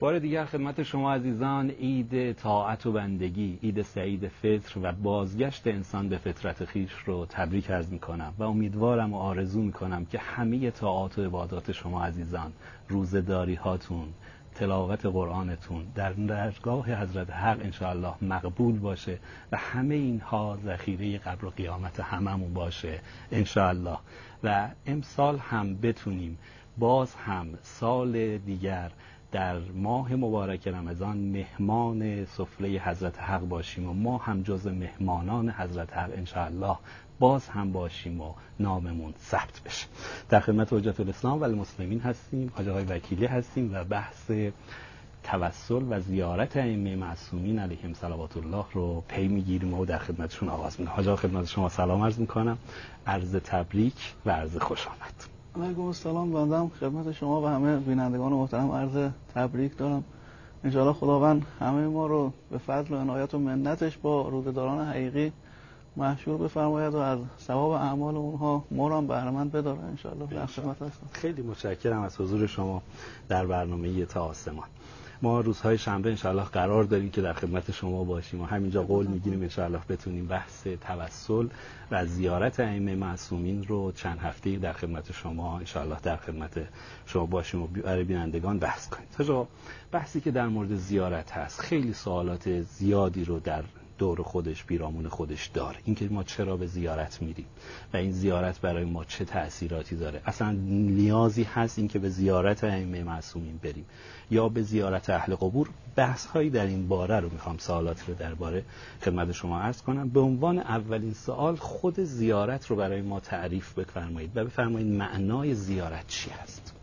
بار دیگر خدمت شما عزیزان عید طاعت و بندگی، عید سعید فطر و بازگشت انسان به فطرت خویش رو تبریک عرض می‌کنم و امیدوارم و آرزو می‌کنم که همه طاعات و عبادات شما عزیزان، روزه‌داری هاتون، تلاوت قرآنتون در درگاه حضرت حق انشاءالله مقبول باشه و همه اینها ذخیره قبر و قیامت هممون باشه انشاءالله و امسال هم بتونیم باز هم سال دیگر در ماه مبارک رمضان مهمان سفره حضرت حق باشیم و ما هم جز مهمانان حضرت حق انشاءالله باز هم باشیم و ناممون ثبت بشه. در خدمت حجت الاسلام و المسلمین هستیم، حاج آقای وکیلی هستیم و بحث توسل و زیارت ائمه معصومین علیهم صلوات الله رو پی میگیریم و در خدمتشون آغاز میکنیم. حاج آقا خدمت شما سلام عرض میکنم، عرض تبریک و عرض خوش آمد. علیکم السلام. بنده خدمت شما و همه بینندگان محترم عرض تبریک دارم. انشاءالله خداوند همه ما رو به فضل و عنایت و منتش با روزه‌داران حقیقی محشور بفرماید و از ثواب اعمال اونها ما رو هم بهره مند بداره انشاءالله. در خدمت هستم. خیلی متشکرم از حضور شما در برنامه تا آسمان. ما روزهای شنبه انشاءالله قرار داریم که در خدمت شما باشیم و همینجا قول میگیریم انشاءالله بتونیم بحث توسل و زیارت ائمه معصومین رو چند هفته در خدمت شما انشاءالله در خدمت شما باشیم و برای بینندگان بحث کنیم. تا بحثی که در مورد زیارت هست خیلی سوالات زیادی رو در دور خودش پیرامون خودش داره. اینکه ما چرا به زیارت میریم و این زیارت برای ما چه تأثیراتی داره، اصلا نیازی هست اینکه به زیارت ائمه معصومین بریم یا به زیارت اهل قبور. بحث هایی در این باره رو میخوام سوالاتی رو درباره خدمت شما عرض کنم. به عنوان اولین سوال خود زیارت رو برای ما تعریف بفرمایید و بفرمایید معنای زیارت چی هست؟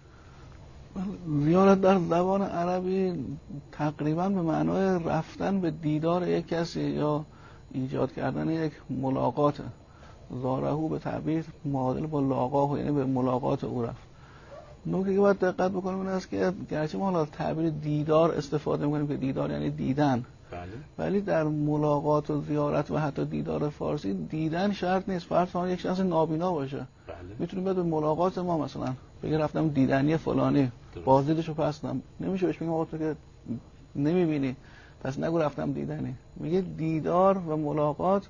زیارت در زبان عربی تقریبا به معنای رفتن به دیدار یک کسی یا ایجاد کردن یک ملاقات. زارهو به تعبیر معادل با لاقاه، یعنی به ملاقات او رفت. نکته که باید دقت بکنیم این است که گرچه ما حالا تعبیر دیدار استفاده می‌کنیم که دیدار یعنی دیدن، ولی در ملاقات و زیارت و حتی دیدار فارسی دیدن شرط نیست. فرض کنید یک شخص نابینا باشه، میتونیم به ملاقات ما مثلا بگه رفتم دیدنی فلانی، بازدیدشو پس دادم، نمیشه بهش بگیم آقا تو که نمیبینی پس نگو رفتم دیدنی. میگه دیدار و ملاقات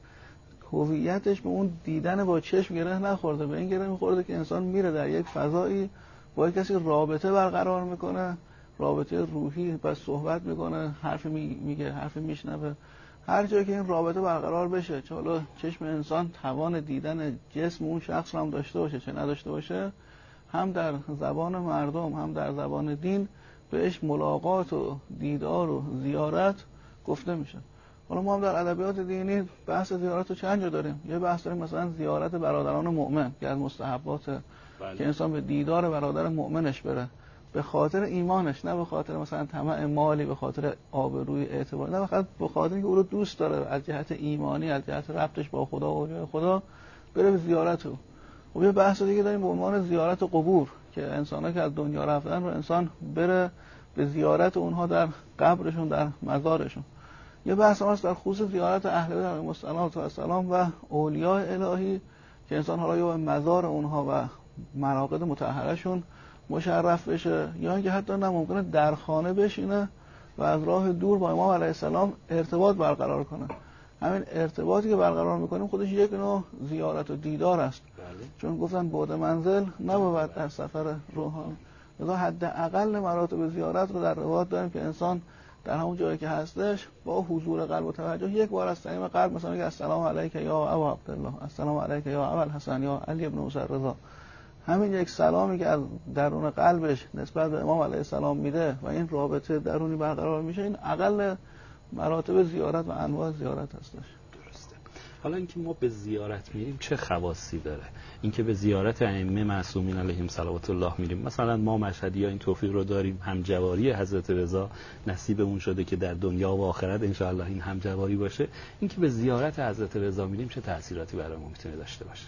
هویتش به اون دیدن با چشم گره نخورده، به این گره میخورده که انسان میره در یک فضایی با کسی رابطه برقرار میکنه، رابطه روحی، بس صحبت میکنه، حرف میگه، حرف میشنوه. هر جایی که این رابطه برقرار بشه، چه حالا چشم انسان توان دیدن جسم اون شخص رو هم داشته باشه چه نداشته باشه، هم در زبان مردم هم در زبان دین بهش ملاقات و دیدار و زیارت گفته میشه. حالا ما هم در ادبیات دینی بحث زیارت رو چند جا داریم. یه بحث داریم مثلا زیارت برادران مؤمن که از مستحبات که انسان به دیدار برادر مؤمنش بره به خاطر ایمانش، نه به خاطر مثلا طمع مالی، به خاطر آبروی اعتبار، نه فقط به خاطر اینکه او رو دوست داره از جهت ایمانی، از جهت ربطش با خدا و اولیای خدا بره به زیارت او. و یه بحث دیگه داریم به عنوان زیارت قبور که انسان‌ها که از دنیا رفتن رو انسان بره به زیارت اونها در قبرشون، در مزارشون. یه بحث هست در خصوص زیارت اهل بیت علیهم السلام و اولیاء الهی که انسان حالا یا به مزار اونها و مراقد مطهرشون مشرف بشه یا اینکه حتی ممکنه در خانه بشینه و از راه دور با امام علیه السلام ارتباط برقرار کنه. همین ارتباطی که برقرار میکنیم خودش یک نوع زیارت و دیدار است. چون گفتن بعد منزل نبود در سفر روحانی. لذا حداقل مراتب زیارت رو در روایات داریم که انسان در همون جایی که هستش با حضور قلب و توجه یک بار از صمیم قلب مثلا میگه السلام علیک یا ابا عبدالله، السلام علیک یا ابا الحسن یا علی ابن موسی رضا. همین یک سلامی که از درون قلبش نسبت به امام علیه السلام میده و این رابطه درونی برقرار میشه، این اقل مراتب زیارت و انواع زیارت هستش. درسته. حالا اینکه ما به زیارت میریم چه خواصی داره؟ اینکه به زیارت ائمه معصومین علیهم صلوات الله میریم، مثلا ما مشهدی‌ها این توفیق رو داریم، همجواری حضرت رضا نصیبمون شده که در دنیا و آخرت انشاءالله این همجواری باشه. اینکه به زیارت حضرت رضا میریم چه تأثیراتی برای ما میتونه داشته باشه؟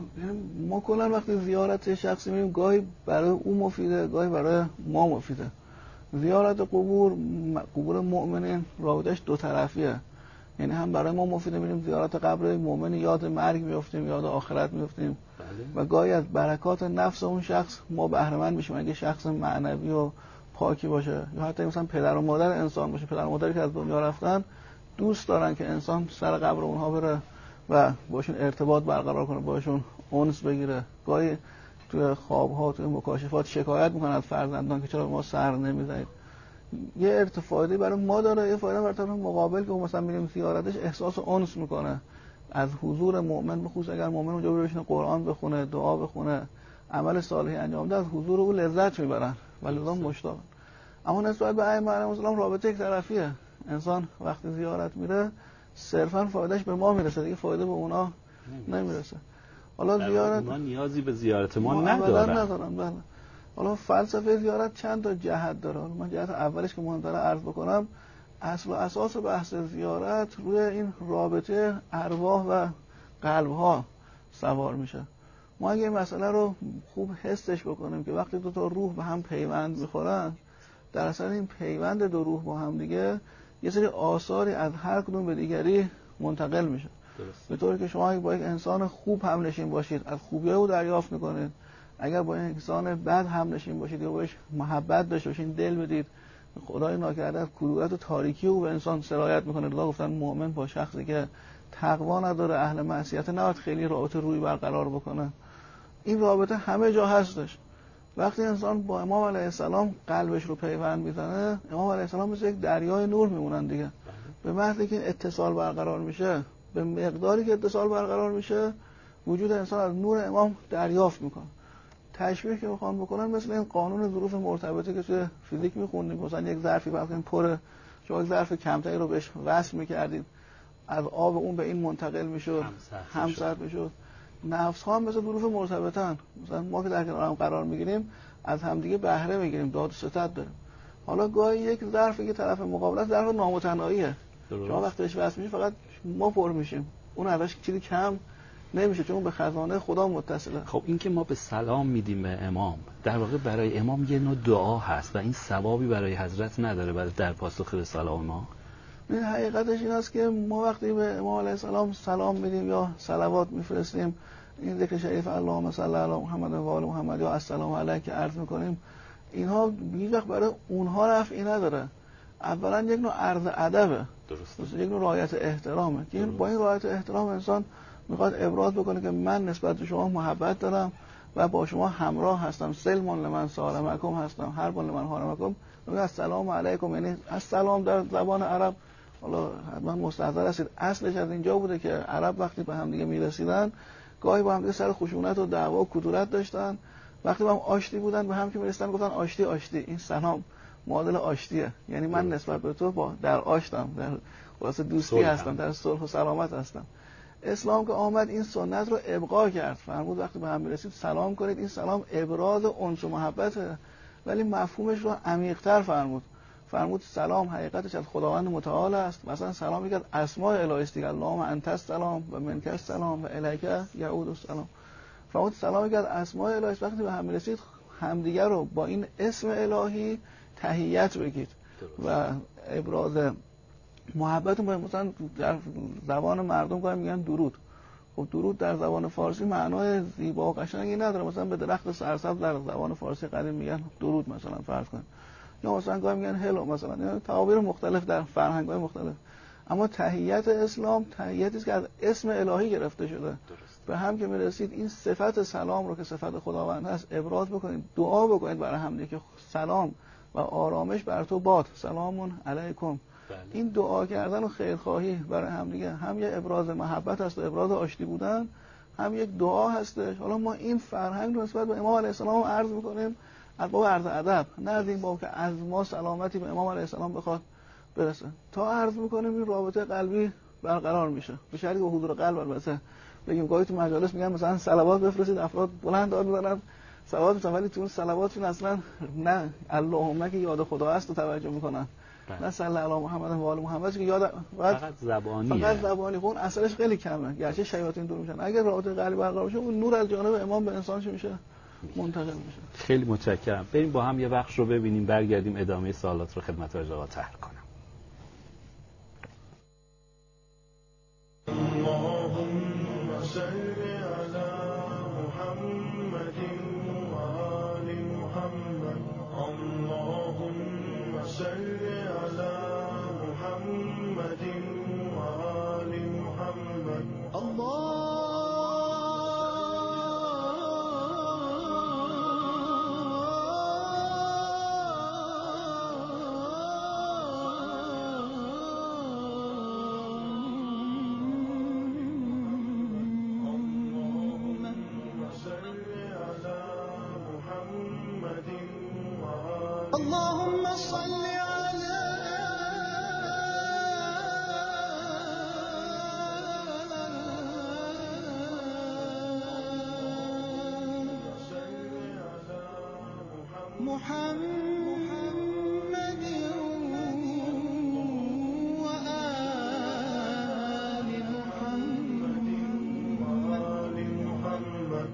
ما کلا وقتی زیارت شخصی میریم گاهی برای او مفیده، گاهی برای ما مفیده. زیارت قبور مؤمنین رابطش دو طرفیه، یعنی هم برای ما مفیده، میریم زیارت قبر مؤمن یاد مرگ میافتیم، یاد آخرت میافتیم و گاهی از برکات نفس اون شخص ما بهره مند میشیم. اگه شخص معنوی و پاکی باشه، یا حتی مثلا پدر و مادر انسان باشه، پدر و مادری که از دنیا رفتن دوست دارن که انسان سر قبر اونها بره و باشون ارتباط برقرار کنه، باشون انس بگیره. گاهی توی خواب‌ها، توی مکاشفات شکایت میکنن از فرزندان که چرا ما سر نمیزنید. یه ارتفاعی برای ما داره، یه فایده برای طرف مقابل که مثلا میریم زیارتش احساس انس میکنه از حضور مؤمن، به خصوص اگر مؤمن اونجا بشینه قرآن بخونه، دعا بخونه، عمل صالحی انجام بده، از حضور او لذت میبرن و لذا مشتاقن. اما نسبت به ائمه علیهم السلام رابطه یک طرفیه. انسان وقتی زیارت میره صرفا فایدهش به ما میرسه، دیگه فایده به اونا نمیرسه. حالا زیارت اونا نیازی به زیارت ما ندارن. بله. حالا فلسفه زیارت چند تا جهت داره. من جهت اولش که مهم‌تره عرض بکنم، اصل و اساس بحث زیارت روی این رابطه ارواح و قلب‌ها سوار میشه. ما اگه این مسئله رو خوب حسش بکنیم که وقتی دو تا روح به هم پیوند میخورن، در اثر این پیوند دو روح با هم دیگه یه سری آثاری از هر کدوم به دیگری منتقل میشه. به طوری که شما اگه با یک انسان خوب همنشین باشید از خوبی‌های او دریافت میکنید، اگر با یک انسان بد همنشین باشید یا بهش محبت داشته باشید، دل بدید، خدای ناکرده از کدورت و تاریکی او به انسان سرایت میکنه. الله گفتن مؤمن با شخصی که تقوا نداره، اهل معصیت، نباید خیلی رابطه روی برقرار بکنه. این رابطه همه جا هستش. وقتی انسان با امام علیه السلام قلبش رو پیوند میزنه، امام علیه السلام مثل یک دریای نور میمونن دیگه. به محضی که اتصال برقرار میشه، به مقداری که اتصال برقرار میشه، وجود انسان از نور امام دریافت میکنه. تشبیه که میخوام بکنم مثل این قانون ظروف مرتبطه که توی فیزیک میخوندیم. مثلا یک ظرفی وقتی پره، شما یک ظرف کمتری رو بهش وصل میکردید، از آب اون به این منتقل میشد، همسط میشد. نفس ها هم مثل ظروف مرتبطن. مثلا ما که در کنار هم قرار میگیریم از همدیگه بهره میگیریم، داد و ستد داریم. حالا گاهی یک ظرفی که طرف مقابل است ظرف نامتناهیه، شما وقتی بهش وصل میشید فقط ما پر میشیم، اون ازش چیزی کم نمیشه چون به خزانه خدا متصله. خب این که ما به سلام میدیم به امام، در واقع برای امام یه نوع دعا هست و این ثوابی برای حضرت نداره برای در پاسخ به سلام ما؟ این حقیقتش این است که ما وقتی به امام علیه السلام سلام میدیم یا صلوات میفرستیم، این ذکر شریف اللهم صل علی محمد و آل محمد یا السلام علیک که عرض میکنیم، اینها هیچ وقت برای اونها رفعی نداره. اولا یک نوع عرض ادبه، درسته، یک نوع رعایت احترامه که با این رعایت احترام انسان میخواد ابراز بکنه که من نسبت به شما محبت دارم و با شما همراه هستم، سلم لمن سالمکم هستم، حرب لمن حارمکم. السلام علیکم یعنی السلام در زبان عرب، حالا حتما مستحضر هستید اصلش از اینجا بوده که عرب وقتی به هم دیگه میرسیدن گاهی با هم دیگه سر خشونت و دعوا و کدورت داشتن، وقتی با هم آشتی بودن به هم که میرسیدن گفتن آشتی آشتی. این سلام معادل آشتیه، یعنی من نسبت به تو با در آشتم، در واسه دوستی هستم، در صلح و سلامت هستم. اسلام که آمد این سنت رو ابقا کرد، فرمود وقتی به هم میرسید سلام کنید. این سلام ابراز انس و محبته، ولی مفهومش رو عمیق‌تر فرمود سلام حقیقتش از خداوند متعال است. مثلا سلام یکی از اسماء الهی است دیگه، اللهم انت السلام و منک السلام و الیک یعود السلام. فرمود سلام یکی از اسماء الهی است. وقتی به هم میرسید همدیگر رو با این اسم الهی تحیت بگید و ابراز محبتون باید. مثلا در زبان مردم که میگن درود، خب درود در زبان فارسی معنای زیبا و قشنگی نداره. مثلا به درخت سرسبز در زبان فارسی قدیم میگن درود مثلا فرض کن، یا مثلا گاهی میگن هلو مثلا، یعنی تعابیر مختلف در فرهنگ‌های مختلف. اما تحیت اسلام تحیتی است که از اسم الهی گرفته شده. به هم که میرسید این صفت سلام رو که صفت خداوند هست ابراز بکنید، دعا بکنید برای هم دیگه که سلام و آرامش بر تو باد، سلام علیکم. این دعا کردن و خیرخواهی برای هم دیگه هم یه ابراز محبت هست و ابراز آشتی بودن، هم یک دعا هستش. حالا ما این فرهنگ رو نسبت به امام علیه السلام عرض می‌کنیم از باب عرض ادب، نه از این باب که از ما سلامتی به امام علیه السلام بخواد برسه. تا عرض می‌کنیم این رابطه قلبی برقرار میشه، به شرطی که حضور قلب البته بگیم. گاهی تو مجالس میگن مثلا صلوات بفرستید، افراد بلند داد می‌زنن صلوات می‌فرستن، ولی تو اون صلواتشون اصلا نه اللهم که یاد خدا است توجه می‌کنن، نه صلی علی محمد و آل محمد که یاد فقط زبانیه، فقط زبانی. خون اثرش خیلی کمه، گرچه شیاطین دور میشن. اگر رابطه قلبی برقرار بشه اون نور از جانب امام به انسان چه میشه؟ منتقل میشه. خیلی متشکرم. بریم با هم یه بخش رو ببینیم، برگردیم ادامه سوالات رو خدمت آقا طرح کنم. اللهم صل علی محمد و آل محمد. اللهم صل على محمد وآل محمد. اللهم صل على محمد وآل محمد.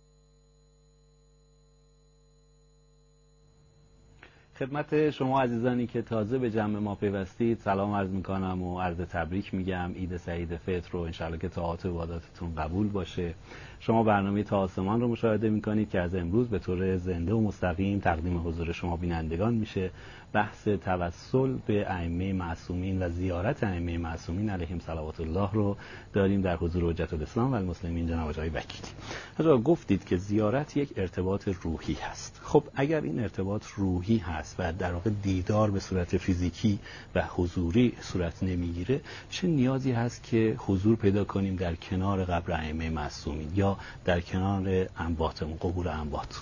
خدمت شما عزیزانی که تازه به جمع ما پیوستید سلام عرض میکنم و عرض تبریک میگم. عید سعید فطر رو انشالله که طاعات و عباداتتون قبول باشه. شما برنامه تا آسمان رو مشاهده میکنید که از امروز به طور زنده و مستقیم تقدیم حضور شما بینندگان میشه. بحث توسل به ائمه معصومین و زیارت ائمه معصومین علیهم صلوات الله رو داریم در حضور حجت الاسلام و المسلمین جناب آقای وکیلی. حالا گفتید که زیارت یک ارتباط روحی هست. خب اگر این ارتباط روحی هست و در واقع دیدار به صورت فیزیکی و حضوری صورت نمیگیره، چه نیازی هست که حضور پیدا کنیم در کنار قبر ائمه معصومین یا در کنار انباتمون، قبور انبات؟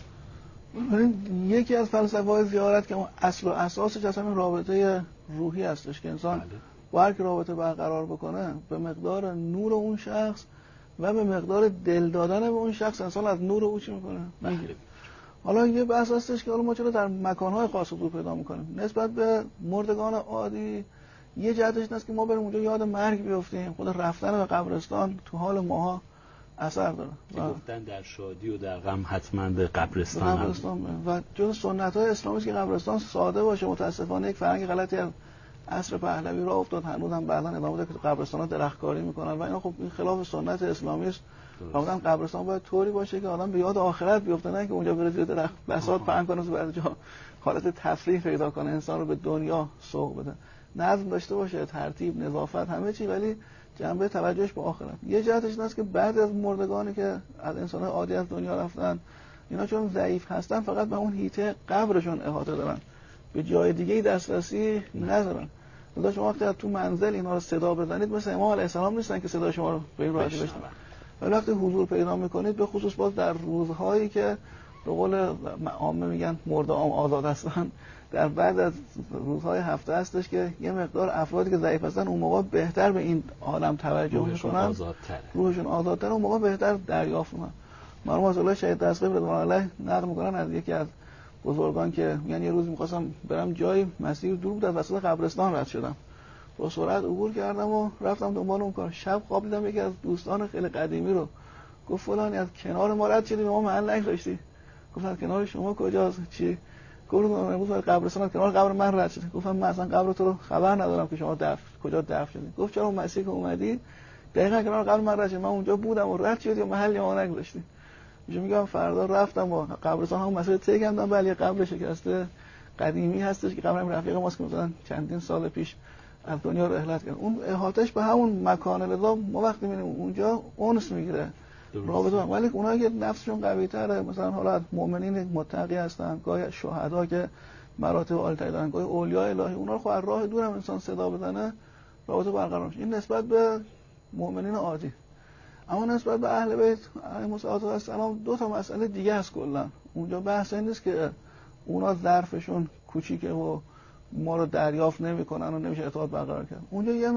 یکی از فلسفه‌های زیارت که اصل و اساسش اصلا رابطه روحی هستش که انسان باید رابطه برقرار بکنه به مقدار نور اون شخص و به مقدار دل دادن به اون شخص انسان از نور او چی میکنه میگیره. حالا یه بحث هستش که حالا ما چرا در مکان‌های خاص حضور پیدا میکنیم نسبت به مردگان عادی. یه جهتش این است که ما بریم اونجا یاد مرگ بیفتیم. خود رفتن به قبرستان تو حال ماها اثر داره. گفتن در شادی و در غم حتما به قبرستان و جز سنت‌های اسلامی است که قبرستان ساده باشه. متاسفانه یک فرهنگ غلطی از عصر پهلوی راه افتاد، هنوز هم بعداً ادامه داره که قبرستان‌ها درختکاری میکنن و اینا خب این خلاف سنت اسلامی است. واقعا قبرستان باید طوری باشه که آدم به یاد آخرت بیفته، نه که اونجا بره زیر درخت بساط پهن کنه و بعد جا حالت تفریح پیدا کنه، انسان رو به دنیا سوق بده. نظم داشته باشه، ترتیب، نظافت، همه چی، ولی جنبه توجهش به آخرت. یه جهتش این است که بعد از مردگانی که از انسان‌های عادی از دنیا رفتن، اینا چون ضعیف هستن فقط به اون هیته قبرشون احاطه دارن، به جای دیگه دسترسی ندارن. لذا شما وقتی تو منزل اینا رو صدا بزنید مثل امام علیه السلام نیستن که صدا شما رو به این راحتی بشنون. ولی وقتی حضور پیدا میکنید به خصوص باز در روزهایی که به قول عامه میگن مرده عام آزاد هستن، در بعد از روزهای هفته هستش که یه مقدار افرادی که ضعیف هستن اون موقع بهتر به این عالم توجه میکنن، روحشون آزادتره، اون موقع بهتر دریافت میکنن. مرحوم الله شهید دستگیر رضوان الله نقل میکنن از یکی از بزرگان که میگن یه روز میخواستم برم جای مسیر دور بود، از وسط قبرستان رد شدم، با سرعت عبور کردم و رفتم دنبال اون کار. شب خواب دیدم یکی از دوستان خیلی قدیمی رو، گفت فلانی از کنار ما رد شدی، ما محل نگذاشتی. گفتم کنار شما کجاست؟ چی؟ گفتم امروز قبرستان کنار قبر من رد شدی. گفتم من اصلا قبر تو رو خبر ندارم که شما کجا دفن شدی. گفت چرا اون مسیر که اومدی دقیقاً کنار قبر من رد شدی، من اونجا بودم و رد شدی و محل ما نگذاشتی. میگم فردا رفتم و قبرستان هم مسیر طی کردم، ولی قبر شکسته قدیمی هستش که قبر رفیق ماست که مثلا چندین سال پیش از دنیا رحلت کرد. اون احاطهش به همون مکانه، لذا ما وقتی میریم اونجا اونس میگیره رابطه. ولی اونایی که نفسشون قوی تره، مثلا حالا مؤمنین متقی هستن، گاهی شهدا که مراتب عالی‌تر دارن، گاهی اولیاء الهی، اونا رو خب از راه دور هم انسان صدا بزنه رابطه برقرار میشه. این نسبت به مؤمنین عادی. اما نسبت به اهل بیت علیهم السلام دو تا مسئله دیگه است کلا. اونجا بحث این نیست که اونا ظرفشون کوچیکه و ما رو دریافت نمی‌کنن و نمیشه ارتباط برقرار کرد. اونجا یه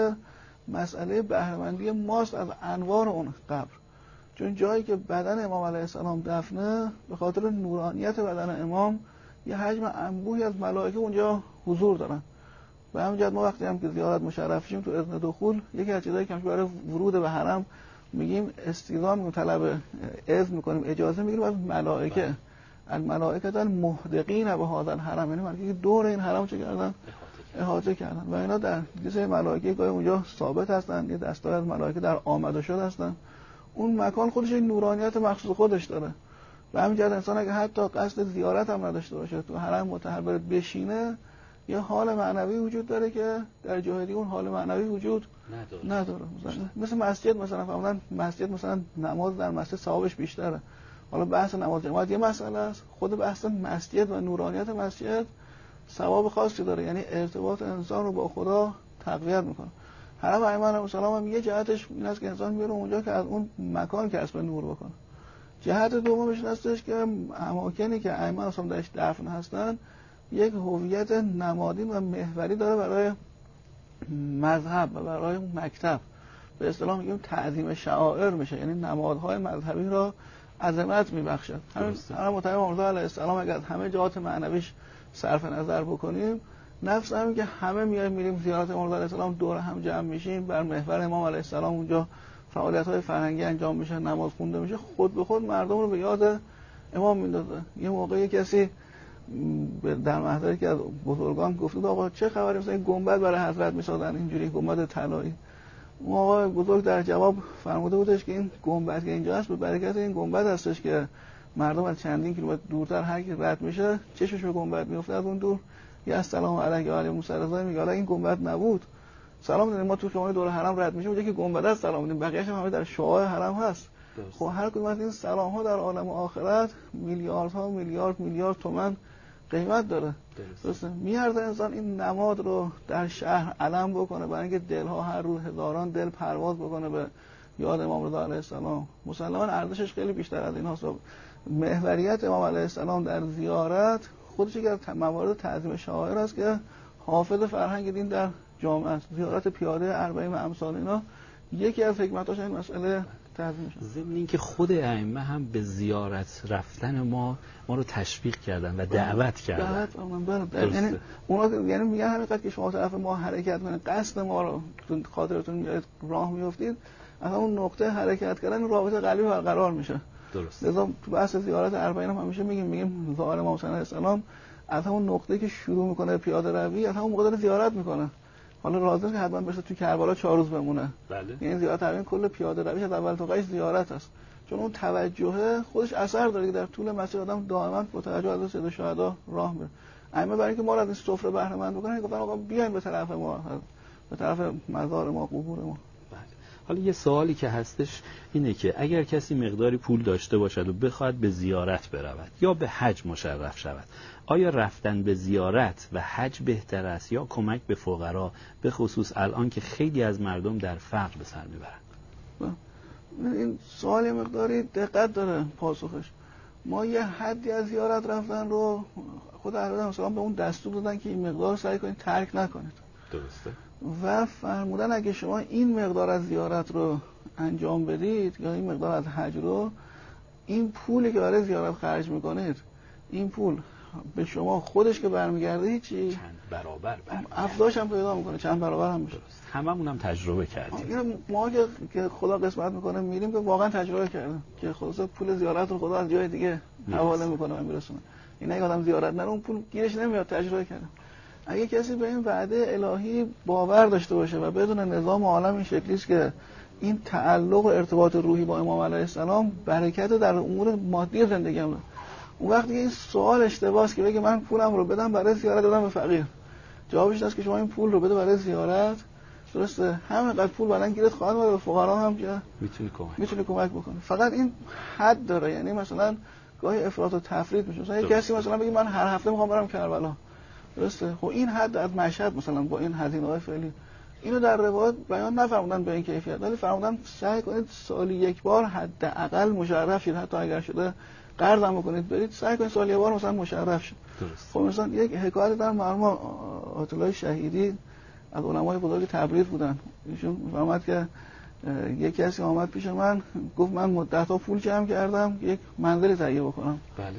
مسئله بهره‌مندی ماست از انوار اون قبر. چون جایی که بدن امام علیه السلام دفنه، به خاطر نورانیت بدن امام یه حجم انبوهی از ملائکه اونجا حضور دارن. به همین جهت ما وقتی هم که زیارت مشرف شیم تو اذن دخول، یکی از چیزایی که برای ورود به حرم میگیم استیضاح میکنیم، طلب اذن میکنیم، اجازه میگیریم از ملائکه. الملائکه المحدقین به هذا الحرم، یعنی ملائکه که دور این حرم چه کردن؟ احاطه کردن. و اینا در جسم ملائکه گاهی اونجا ثابت هستن، یه دسته از ملائکه در آمده شد هستن. اون مکان خودش یک نورانیت مخصوص خودش داره. به همین جهت انسان اگه حتی قصد زیارت هم نداشته باشه، تو حرم مطهر بره بشینه، یه حال معنوی وجود داره که در جاهای دیگه اون حال معنوی وجود نداره. مثل مسجد مثلا فرمودن مسجد مثلا نماز در مسجد ثوابش بیشتره. حالا بحث نماز جماعت یه مسئله است، خود بحث مسجد و نورانیت مسجد ثواب خاصی داره، یعنی ارتباط انسان رو با خدا تقویت میکنه. حرم ائمه علیهم السلام هم یه جهتش این است که انسان میره اونجا که از اون مکان کسب نور بکنه. جهت دومش این هستش که اماکنی که ائمه هم درش دفن هستن یک هویت نمادین و محوری داره برای مذهب و برای مکتب. به اصطلاح میگیم تعظیم شعائر میشه، یعنی نمادهای مذهبی را عظمت میبخشد. همین محترم مرتضی علیه السلام اگر همه جهات معنویش صرف نظر بکنیم، نفس همین که همه میریم زیارت مرتضی علیه السلام دور هم جمع میشیم، بر محور امام علیه السلام اونجا فعالیت‌های فرهنگی انجام میشه، نماز خونده میشه، خود به خود مردم رو به یاد امام میندازه. یه موقعی کسی در محضر که از بزرگان گفت آقا چه خبره مثلا گنبد برای حضرت میسازن اینجوری گنبد طلایی، اون آقا بزرگ در جواب فرموده بودش که این گنبد که اینجا هست به برکت این گنبد هستش که مردم از چندین کیلومتر دورتر هر کی رد میشه چشمش به گنبد میفته، از اون دور یا السلام علیک و علی موسی رضا میگه. حالا این گنبد نبود سلام دادیم ما تو خیابان دور حرم رد میشیم اونجا که گنبد است سلام میدیم، بقیه‌اش هم همه در شعاع حرم هست. خب هر کدوم از این سلام ها در عالم آخرت میلیاردها میلیارد تومان قیمت داره. درسته میارزه انسان این نماد رو در شهر علم بکنه برای اینکه دلها هر روز هزاران دل پرواز بکنه به یاد امام رضا علیه السلام. مسلماً ارزشش خیلی بیشتر از این هاست. محوریت امام علیه السلام در زیارت خودش یک از موارد تعظیم شعائر است که حافظ فرهنگ دین در جامعه است. زیارت پیاده اربعین و امثال اینا یکی از حکمتاش این مسئله تعظیمش. ضمن اینکه خود ائمه هم به زیارت رفتن ما رو تشویق کردن و دعوت کردن. یعنی اونا یعنی میگن همینقدر که شما طرف ما حرکت کنید قصد ما رو خاطرتون میاد راه میافتید، اصلا اون نقطه حرکت کردن رابطه قلبی برقرار میشه. درست. لذا تو بحث زیارت اربعین هم همیشه میگیم ظاهر امام حسین علیه السلام از همون نقطه که شروع میکنه پیاده روی از همون موقع داره زیارت میکنه. حالا لازم که حتما بشه تو کربلا 4 روز بمونه. بله. یعنی زیارت اربعین کل پیاده رویش از اول تا آخرش زیارت است. چون اون توجه خودش اثر داره که در طول مسیر آدم دائما با توجه از سید الشهدا راه میره. ائمه برای اینکه ما رو از این سفره بهره مند بکنن گفتن آقا بیاین به طرف ما، به طرف مزار ما، قبور ما. حالا یه سوالی که هستش اینه که اگر کسی مقداری پول داشته باشد و بخواد به زیارت برود یا به حج مشرف شود، آیا رفتن به زیارت و حج بهتر است یا کمک به فقرا، به خصوص الان که خیلی از مردم در فقر به سر میبرند؟ این سوال مقداری دقت داره پاسخش. ما یه حدی از زیارت رفتن رو خود اهل مثلا به اون دستور دادن که این مقدار سعی کنید ترک نکنید. درسته. و فرمودن اگه شما این مقدار از زیارت رو انجام بدید یا این مقدار از حج رو، این پولی که برای زیارت خرج میکنید این پول به شما خودش که برمیگرده هیچی چند برابر افزایش هم پیدا میکنه، چند برابر هم میشه. هممون هم تجربه کردیم. این ما که خدا قسمت میکنه میریم که واقعا تجربه کردیم که خلاص پول زیارت رو خدا از جای دیگه حواله میکنه و میرسونه. این اگه آدم زیارت نره اون پول گیرش نمیاد. تجربه کردم. اگه کسی به این وعده الهی باور داشته باشه و بدون نظام عالم این شکلی است که این تعلق و ارتباط روحی با امام علیه السلام برکت در امور مادی زندگیمه، اون وقت دیگه این سوال اشتباهه که بگه من پولم رو بدم برای زیارت دادم به فقیر. جوابش اینه که شما این پول رو بده برای زیارت، درسته، همینقدر پول بعدن گیرت خواهد اومد، به فقرا هم که میتونی کمک بکنی. فقط این حد داره، یعنی مثلا گاهی افراط و تفرید میشه. مثلا کسی مثلا بگه من هر هفته میخوام برم کربلا، درسته، خب این حد از مشهد مثلا با این هزینه‌های فعلی اینو در روایت بیان نفرمودن به این کیفیت، ولی فرمودن سعی کنید سالی یک بار حداقل مشرف شید، حتی اگر شده قرض هم بکنید برید، سعی کنید سالی یک بار مثلا مشرف شید. درست. خب مثلا یک حکایت در مرحوم آیت الله شهیدی از علمای بزرگ تبریز بودن، ایشون فرمود که یک کسی اومد پیش من گفت من مدت‌ها پول جمع کردم یک منزلی تهیه بکنم. بله.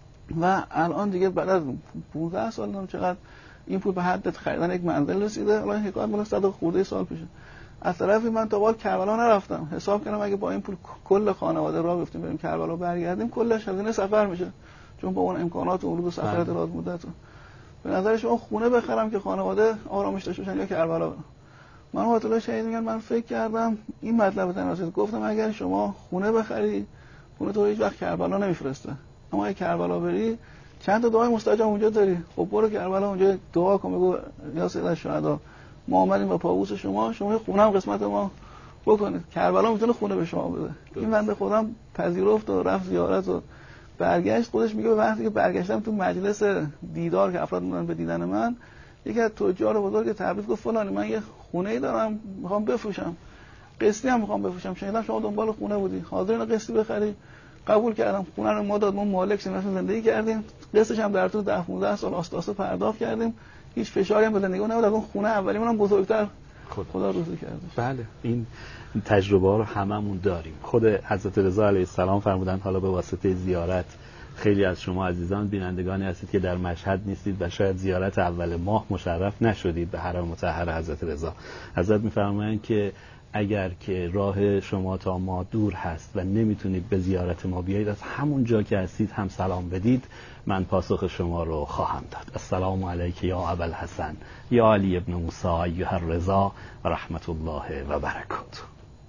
و الان دیگه بعد از 15 سال نم چقدر این پول به حد خریدن یک منزل رسیده. الان حکایت مال 100 خورده سال پیشه. از طرفی من تا بعد کربلا نرفتم، حساب کردم اگه با این پول کل خانواده راه بیفتیم بریم کربلا برگردیم کلش هزینه سفر میشه، چون با اون امکانات ورود و سفر دراز مدت. به نظر شما خونه بخرم که خانواده آرامش داشته باشن یا کربلا برم؟ من آیت الله شهید میگن من فکر کردم این مطلب تناسب، گفتم اگر شما خونه بخری خونه تو هیچ وقت کربلا نمیفرسته، اما اگه کربلا بری چند تا دعای مستجاب اونجا داری، خب برو کربلا اونجا دعا کن، بگو یا سید الشهدا ما اومدیم با پابوس شما خونه هم قسمت ما بکنید. کربلا میتونه خونه به شما بده. این بنده خودم پذیرفت و رفت زیارت و برگشت. خودش میگه وقتی که برگشتم تو مجلس دیدار که افراد اومدن به دیدن من، یکی از تجار بزرگ تبریز گفت فلانی من یه خونه‌ای دارم میخوام بفروشم، قسطی هم میخوام بفروشم، شنیدم شما دنبال خونه بودی، حاضرین قسطی بخری؟ قبول کردم. خونه رو ما داد، ما مالک شدیم، زندگی کردیم، قسطش هم در طول 10-15 سال آستاسه پرداخت کردیم، هیچ فشاری هم به زندگی نبود. اون خونه اولی منم بزرگتر خدا روزی کرده. بله این تجربه ها رو هممون داریم. خود حضرت رضا علیه السلام فرمودن حالا به واسطه زیارت خیلی از شما عزیزان بینندگانی هستید که در مشهد نیستید و شاید زیارت اول ماه مشرف نشدید به حرم مطهر حضرت رضا. حضرت می‌فرمایند که اگر که راه شما تا ما دور هست و نمیتونید به زیارت ما بیایید، از همون جا که هستید هم سلام بدید، من پاسخ شما رو خواهم داد. السلام علیک یا ابوالحسن یا علی ابن موسی ایها الرضا و رحمت الله و برکاته.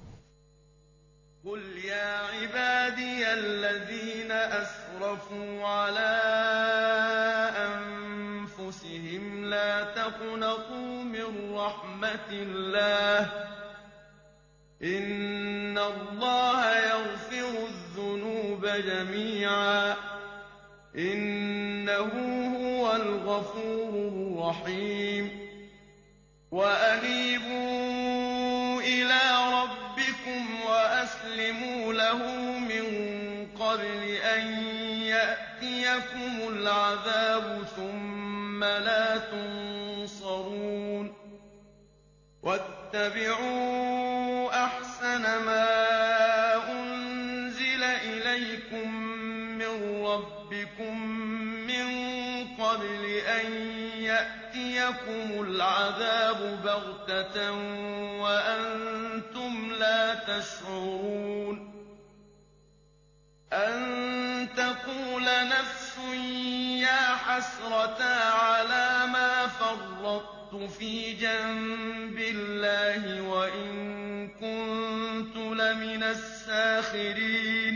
قل يا عبادي الذين أسرفوا على أنفسهم لا تقنطوا من رحمة الله إن الله يغفر الذنوب جميعا إنه هو الغفور الرحيم وأنيبوا إلى ربكم وأسلموا له من قبل أن يأتيكم العذاب ثم لا تنصرون واتبعوا أحسن ما أنزل إليكم من ربكم من قبل أن يأتيكم العذاب بغتة وأنتم لا تشعرون أن تقول نفس يا حسرتا على ما فرطت في جنب الله وإن كنت لمن الساخرين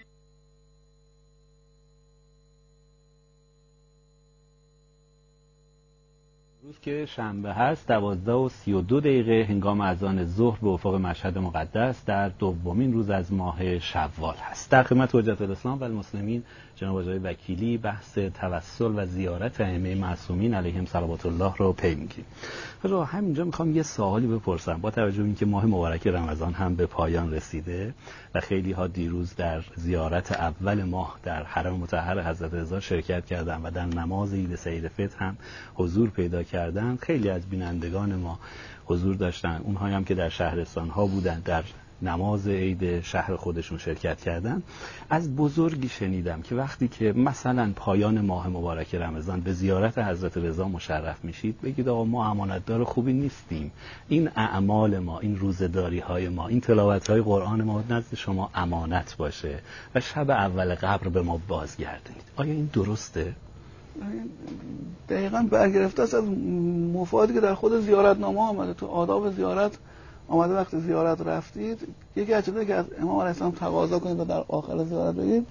روز که شنبه هست 12:32 هنگام اذان ظهر به افق مشهد مقدس در دومین روز از ماه شوال هست. در خدمت حجت الاسلام و المسلمین جناب آقای وکیلی بحث توسل و زیارت ائمه معصومین علیهم صلوات الله رو پی میگیریم. خب همینجا میخوام یه سوالی بپرسم با توجه به اینکه ماه مبارک رمضان هم به پایان رسیده و خیلی ها دیروز در زیارت اول ماه در حرم مطهر حضرت رضا شرکت کردن و در نماز عید سعید فطر هم حضور پیدا کردن. خیلی از بینندگان ما حضور داشتن، اونهایی هم که در شهرستان ها بودن در نماز عید شهر خودشون شرکت کردن. از بزرگی شنیدم که وقتی که مثلا پایان ماه مبارک رمضان به زیارت حضرت رضا مشرف میشید بگید آقا ما امانتدار خوبی نیستیم، این اعمال ما، این روزداری های ما، این تلاوت های قرآن ما نزد شما امانت باشه و شب اول قبر به ما بازگردید. آیا این درسته؟ دقیقاً برگرفته است از مفادی که در خود زیارتنامه آمده. تو آداب زیارت آمده وقتی زیارت رفتید یکی از چیزایی که از امام علیه السلام تقاضا کنید و در آخر زیارت بگید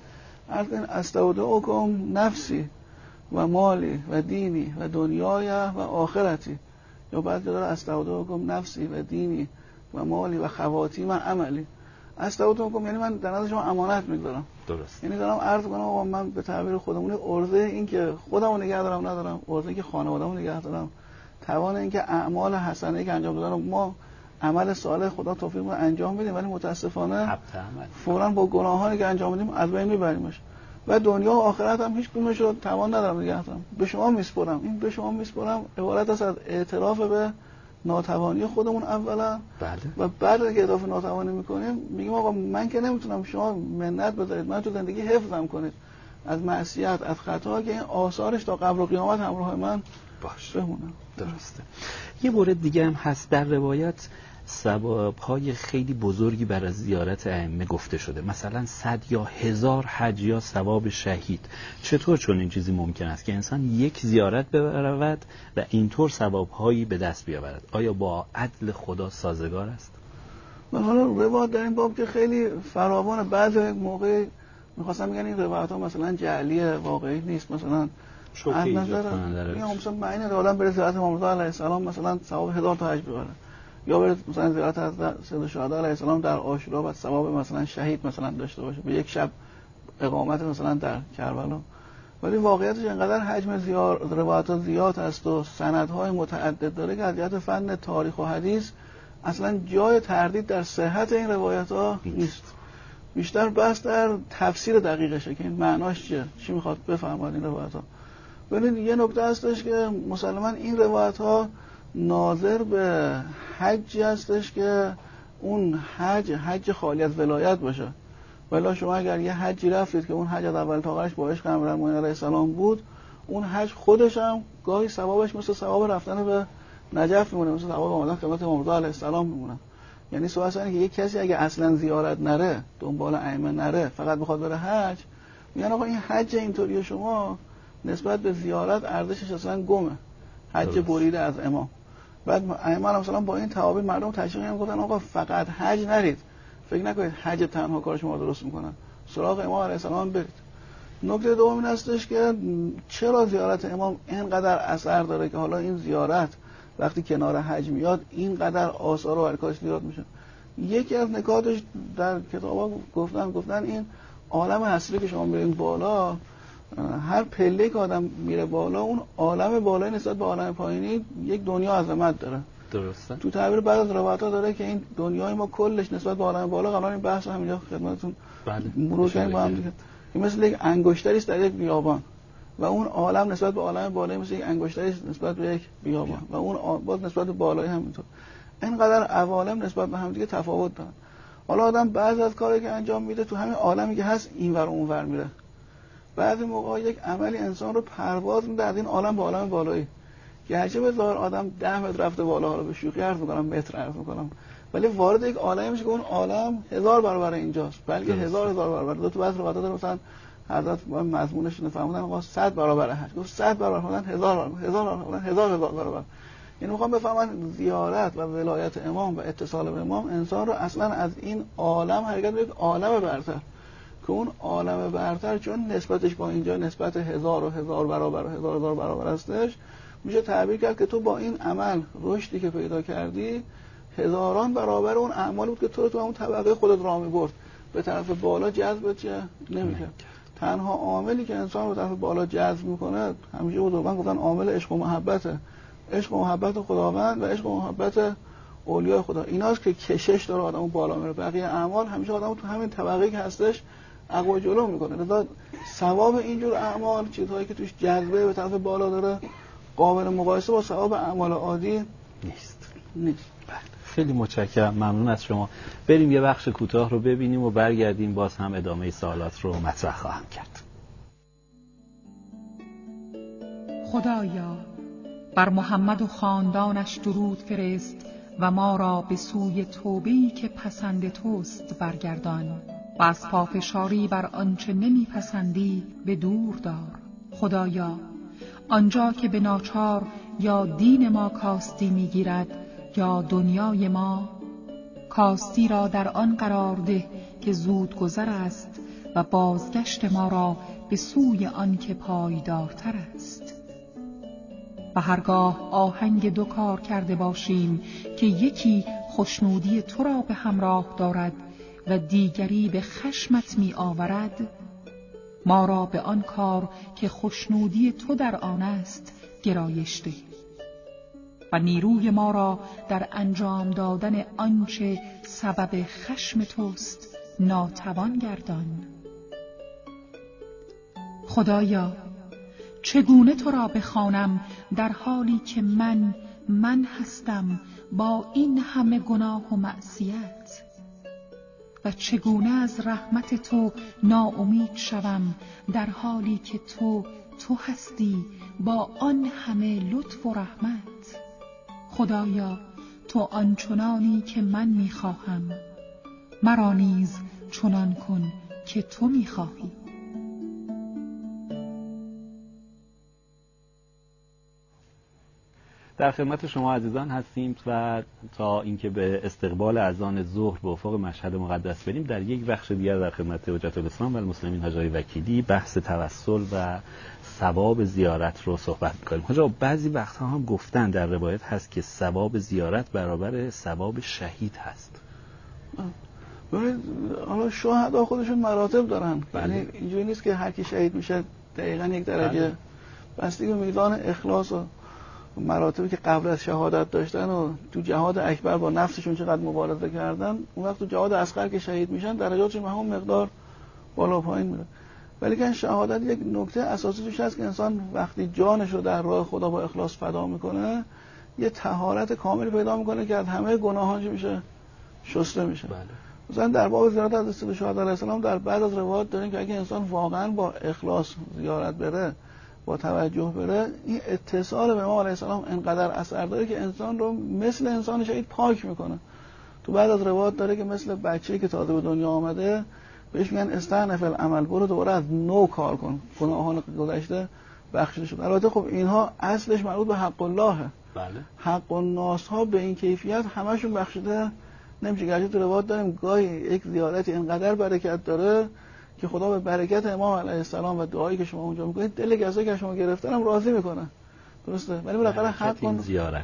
استودعکم نفسی و مالی و دینی و دنیای و آخرتی، یا بعد که داره استودعکم نفسی و دینی و مالی و خواتیم عملی. استودعکم یعنی من در نظر شما امانت میگذارم. درست. یعنی دارم عرض کنم آقا من به تعبیر خودمون عرضه این که خودمو نگه دارم ندارم، عرضه این که خانواده‌مو نگه دارم، توان این که اعمال حسنه که انجام دادن ما عمل صالح خدا توفیق رو انجام بدیم ولی متاسفانه فوراً با گناهانی که انجام میدیم از بین میبریمش و دنیا و آخرت هم هیچ کدومش رو توان ندارم نگه دارم. به شما میسپرم. این به شما میسپرم عبارت است از اعتراف به ناتوانی خودمون اولا. بله. و بعد که اضافه ناتوانی میکنیم میگیم آقا من که نمیتونم، شما منت بذارید من تو زندگی حفظم کنید از معصیت از خطا که این آثارش تا قبر و قیامت همراه من باشه بمونه. درسته. یه مورد دیگه هم هست در روایت ثواب‌های خیلی بزرگی برای زیارت ائمه گفته شده، مثلا 100 یا 1000 حج یا ثواب شهید. چطور چون این چیزی ممکن است که انسان یک زیارت برود و اینطور ثواب‌هایی به دست بیاورد؟ آیا با عدل خدا سازگار است؟ من حالا روایت در این باب که خیلی فراوان، بعضی موقع میخواستم بگن این روایت ها مثلا جعلیه، واقعی نیست، مثلا شوخی ایجاد کننده میگم مثلا معنی نداره آدم بره زیارت امام رضا علیه السلام مثلا ثواب 1000 تا حج ببره، یا بره مثلا زیارت حضرت سید الشهدا علیه السلام در عاشورا بعد ثواب مثلا شهید مثلا داشته باشه به یک شب اقامت مثلا در کربلا. ولی واقعیتش اینقدر حجم روایات زیاد است و سندهای متعدد داره که از جهت فن تاریخ و حدیث اصلا جای تردید در صحت این روایات ها نیست. بیشتر بحث در تفسیر دقیقشه که این معناش چیه، چی میخواد بفهمد این روایت ها. ببینید یه نکته هستش که مسلماً این روایت ها ناظر به حجی هستش که اون حج خالی از ولایت باشه. ولی شما اگر یه حجی رفتید که اون حج از اول تا آخرش با عشق امیرالمومنین علیه السلام بود، اون حج خودش هم گاهی ثوابش مثل ثواب رفتن به نجف میمونه، مثل ثواب آمدن خدمت امام رضا علیه السلام میمونه. یعنی سوال اینه که یک کسی اگه اصلا زیارت نره، دنبال ائمه نره، فقط بخواد بره حج، میگن آقا این حج اینطوری شما نسبت به زیارت ارزشش اصلا گمه، حج بریده از امام. بعد ائمه مثلا با این تعابیر مردم تشویق می‌کنن آقا فقط حج نرید، فکر نکنید حج تنها کار شما درست میکنن، سراغ امام علیه السلام برید. نکته دوم این هستش که چرا زیارت امام اینقدر اثر داره که حالا این زیارت وقتی کنار حج میاد اینقدر آثار و برکاتش زیاد میشه. یکی از نکاتش در کتابا گفتن این عالم هستی که شما میرین بالا، هر پله که آدم میره بالا اون عالم بالای نسبت به عالم پایینی یک دنیا عظمت داره. درسته. تو تعبیر بعض از روایت‌ها داره که این دنیای ما کلش نسبت به عالم بالا، قبلا این بحث همینجا خدمتتون مرور کردیم با هم دیگه، این مثل یک انگشتری است در یک بیابان و اون عالم نسبت به عالم بالای مثل یک انگشتری است نسبت به یک بیابان و اون باز نسبت به بالای همینطور. اینقدر عوالم نسبت به هم دیگه تفاوت دارن. حالا آدم بعضی از کاری که انجام میده تو همین عالمی که هست اینور و اونور میره. بعضی موقع یک عملی انسان رو پرواز میده از این عالم به عالم بالایی. گرچه به ظاهر آدم 10 متر رفته بالا، حالا به شوخی عرض می‌کنم متر عرض می‌کنم، ولی وارد یک عالمی میشه که اون عالم 1000 برابر اینجاست، بلکه 1000 برابر. دو تا بعضی وقتا داره مثلا حضرت مضمونش نفهمیدن آقا 100 برابر حج، گفت 100 برابر مثلا 1000 برابر. یعنی میخوام بفهمن زیارت و ولایت امام و اتصال به امام انسان رو اصلا از این عالم حرکت به یک عالم برتر، که اون عالم برتر چون نسبتش با اینجا نسبت 1000 برابر و 1000 برابر هستش، میشه تعبیر کرد که تو با این عمل رشدی که پیدا کردی هزاران برابر اون اعمال بود که تو رو تو همون طبقه خودت راه می‌برد، به طرف بالا جذبت چه نمی‌کرد. تنها عاملی که انسان رو به طرف بالا جذب می‌کنه همیشه بزرگان گفتن عامل عشق و محبته، عشق و محبت خداوند و عشق و محبت اولیاء خدا، ایناست که کشش داره آدمو بالا میره. بقیه اعمال همیشه آدمو تو همین طبقه‌ای که هستش عقب جلو می‌کنه. لذا ثواب اینجور اعمال، چیزهایی که توش جذبه به طرف بالا داره، قابل مقایسه با ثواب اعمال عادی نیست. خیلی متشکرم، ممنون از شما. بریم یه بخش کوتاه رو ببینیم و برگردیم، باز هم ادامه سوالات رو مطرح خواهم کرد. خدایا بر محمد و خاندانش درود فرست و ما را به سوی توبه‌ای که پسند توست برگردان و از پافشاری بر آنچه نمیپسندی به دور دار. خدایا آنجا که به ناچار یا دین ما کاستی میگیرد یا دنیای ما، کاستی را در آن قرار ده که زود گذر است و بازگشت ما را به سوی آن که پایدارتر است. و هرگاه آهنگ دو کار کرده باشیم که یکی خوشنودی تو را به همراه دارد و دیگری به خشمت می آورد، ما را به آن کار که خوشنودی تو در آن است گرایش ده و نیروی ما را در انجام دادن آنچه سبب خشم توست ناتوان گردان. خدایا چگونه تو را بخوانم در حالی که من هستم با این همه گناه و معصیت، و چگونه از رحمت تو ناامید شوم در حالی که تو هستی با آن همه لطف و رحمت. خدایا تو آنچنانی که من میخواهم، مرا نیز چنان کن که تو میخواهی. در خدمت شما عزیزان هستیم و تا اینکه به استقبال اذان ظهر به افق مشهد مقدس بریم، در یک بخش دیگر در خدمت حجت الاسلام و المسلمین حاج آقای وکیلی بحث توسل و ثواب زیارت رو صحبت می‌کنیم. حاج آقا بعضی وقت‌ها هم گفتن در روایت هست که ثواب زیارت برابر ثواب شهید هست. ببینید حالا شهدا خودشون مراتب دارن، بله. یعنی اینجوری نیست که هر کی شهید میشه دقیقاً یک درجه. بله. بستگی به میزان اخلاص و مراتبی که قبل از شهادت داشتن و تو جهاد اکبر با نفسشون چقدر مبارزه کردن، اون وقت تو جهاد اصغر که شهید میشن درجاتشون به همون مقدار بالا پایین میره. ولی که شهادت یک نکته اساسی توش هست که انسان وقتی جانش رو در راه خدا با اخلاص فدا میکنه یه طهارت کامل پیدا میکنه که از همه گناهانش میشه شسته میشه. بله. مثلا در باب زیارت از رسول شهدا علیه السلام در بعض از روایات داریم که اگه انسان واقعا با اخلاص زیارت بره، با توجه بره، این اتصال به امام علیه السلام انقدر اثر داره که انسان رو مثل انسان شهید پاک میکنه. تو بعد از روایات داره که مثل بچه‌ای که تازه به دنیا آمده بهش میگن استأنف العمل، برو دوباره از نو کار کن، گناهان گذشته بخشیده شد. البته خب اینها اصلش مربوط به حق اللهه. بله. حق الناس ها به این کیفیت همشون بخشیده نمیشه. گرچه تو روایات داریم گاهی یک زیارتی اینقدر برکت داره که خدا به برکت امام علیه السلام و دعایی که شما اونجا میکنید دل کسایی که شما گرفتن هم راضی میکنه. درسته؟ ولی بالاخره حق اون زیارت.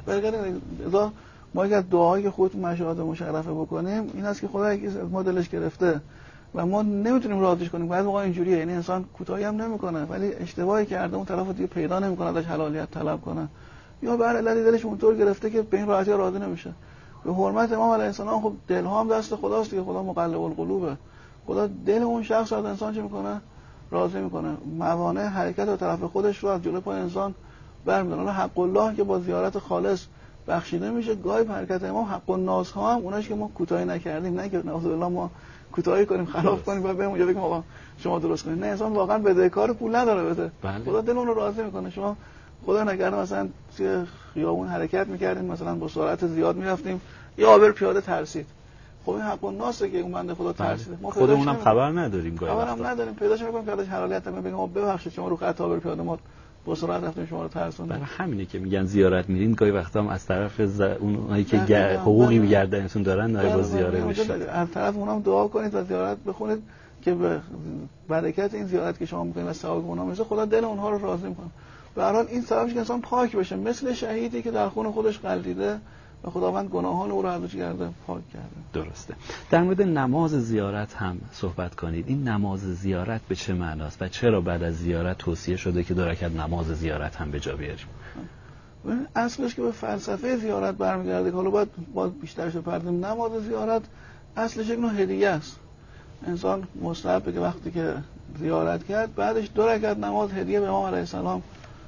اذا ما اگر دعایی که خودتون مشاهده مشرفه بکنیم این است که خدا یکی از ما دلش گرفته و ما نمیتونیم راضیش کنیم. بعضی موقع اینجوریه، یعنی انسان کوتاهی هم نمیکنه ولی اشتباهی کرده اون طرفو دیگه پیدا نمیکنه ازش حلالیت طلب کنه، یا به هر علتی دلش اونطور گرفته که به این راحتی راضی نمیشه. به حرمت امام علیه السلام خب دلها هم دست خداست دیگه، خدا مقلب القلوبه. خدا دل اون شخص از انسان چه میکنه؟ راضی میکنه. موانع حرکت به طرف خودش رو از جلوی پای انسان برمی‌داره. حق الله که با زیارت خالص بخشیده میشه. گاهی حرکت امام حق الناس ها هم اوناش که ما کوتاهی نکردیم، نه که نعوذ بالله ما کوتاهی کنیم خلاف کنیم و بریم اونجا بگیم آقا شما درست کنید. نه، انسان واقعا بدهکار پول نداره بده. بله. خدا دل اون رو راضی میکنه. شما خدا نگرده مثلا توی خیابون حرکت میکردیم، مثلا با سرعت زیاد میرفتیم، یا آبر پیاده ترسید. خب این حق الناسه که اون بنده خدا ترسیده. ما خودمونم خبر نداریم، گاهی وقتا خبرم نداریم، پیداش میکنیم که ازش حلالیت میگیم آقا ببخشید شما رو خط آبر پیاده ما با سرعت رفتیم شما رو ترسوندیم. برای همینه که میگن زیارت میرین گاهی وقتا هم از طرف اونایی که حقوقی به گردنتون دارن نایب زیاره بشید. از طرف اونام دعا کنید و زیارت بخونید که به برکت این زیارت که شما میکنید و ثواب اونها میشه خدا دل اونها رو راضی میکنه. به هر حال این سببش که انسان پاک بشه، مثل شهیدی که در خون خودش غلطیده و خداوند گناهان او رو ازش کرده پاک کرده. درسته. در مورد نماز زیارت هم صحبت کنید. این نماز زیارت به چه معناست و چرا بعد از زیارت توصیه شده که 2 رکعت نماز زیارت هم به جا بیاریم؟ اصلش که به فلسفه زیارت برمیگرده که حالا باید بیشترش بپردازیم. نماز زیارت اصلش یک نوع هدیه است. انسان مستحبه که وقتی که زیارت کرد بعدش 2 رکعت نماز هدیه به امام علیه السلام